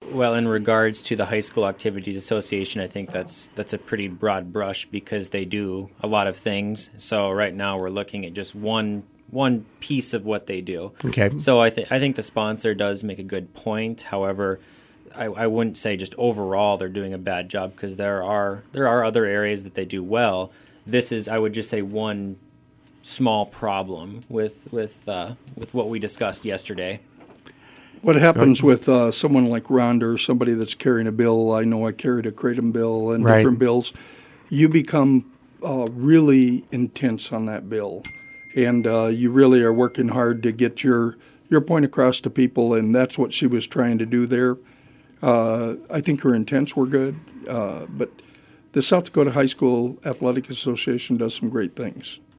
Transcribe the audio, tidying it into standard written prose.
Well, in regards to the High School Activities Association, I think that's a pretty broad brush because they do a lot of things. So right now we're looking at just one piece of what they do. Okay. So I think the sponsor does make a good point. However, I wouldn't say just overall they're doing a bad job because there are other areas that they do well. This is, I would just say, one small problem with what we discussed yesterday. What happens with someone like Rhonda or somebody that's carrying a bill? I know I carried a Kratom bill and different bills. You become really intense on that bill, and you really are working hard to get your point across to people, and that's what she was trying to do there. I think her intents were good, but the South Dakota High School Athletic Association does some great things.